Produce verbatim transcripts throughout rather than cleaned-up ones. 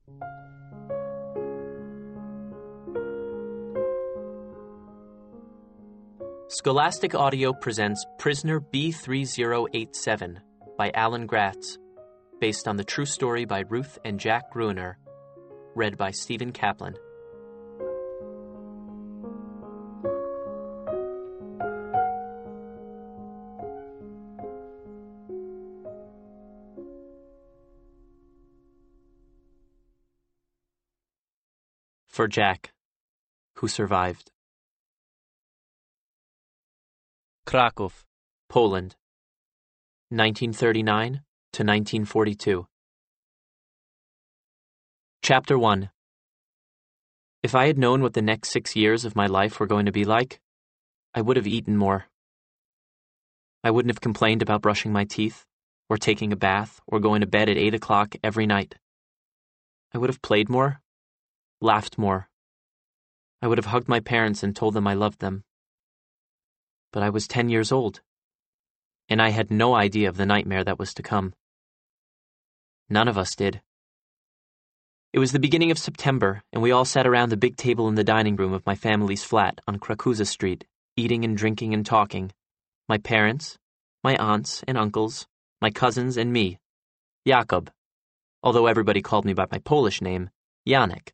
Scholastic Audio presents Prisoner B three zero eight seven by Alan Gratz, based on the true story by Ruth and Jack Gruener, read by Stephen Kaplan. For Jack, who survived. Kraków, Poland, nineteen thirty-nine to nineteen forty-two. Chapter one. If I had known what the next six years of my life were going to be like, I would have eaten more. I wouldn't have complained about brushing my teeth, or taking a bath, or going to bed at eight o'clock every night. I would have played more, laughed more. I would have hugged my parents and told them I loved them. But I was ten years old, and I had no idea of the nightmare that was to come. None of us did. It was the beginning of September, and we all sat around the big table in the dining room of my family's flat on Krakuza Street, eating and drinking and talking. My parents, my aunts and uncles, my cousins and me, Jakob, although everybody called me by my Polish name, Janek.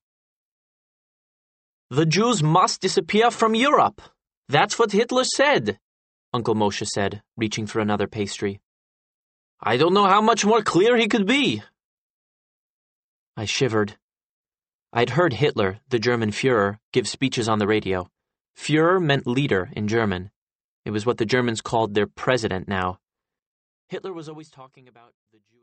"The Jews must disappear from Europe. That's what Hitler said," Uncle Moshe said, reaching for another pastry. "I don't know how much more clear he could be." I shivered. I'd heard Hitler, the German Führer, give speeches on the radio. Führer meant leader in German. It was what the Germans called their president now. Hitler was always talking about the Jews.